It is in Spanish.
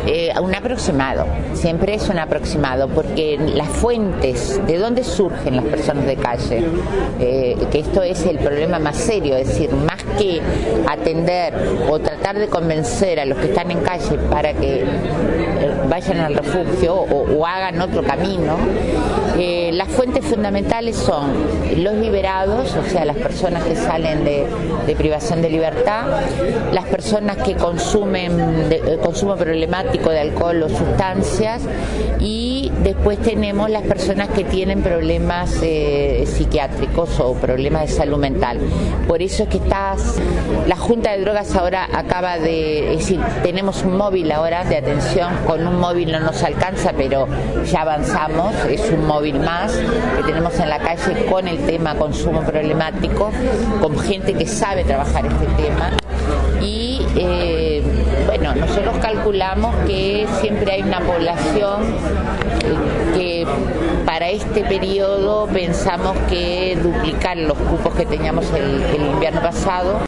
Un aproximado, siempre es un aproximado, porque las fuentes, de dónde surgen las personas de calle, que esto es el problema más serio, es decir, más que atender o tratar de convencer a los que están en calle para que vayan al refugio o hagan otro camino, las fuentes fundamentales son los liberados, o sea, las personas que salen de privación de libertad, las personas que consumen consumo problemático de alcohol o sustancias, y después tenemos las personas que tienen problemas psiquiátricos o problemas de salud mental. Por eso es que la Junta de Drogas ahora acaba de, es decir, tenemos un móvil ahora de atención. Con un móvil no nos alcanza, pero ya avanzamos, es un móvil más que tenemos en la calle con el tema consumo problemático, con gente que sabe trabajar este tema. Y bueno, nosotros calculamos que siempre hay una población que para este periodo pensamos que duplicar los cupos que teníamos el invierno pasado.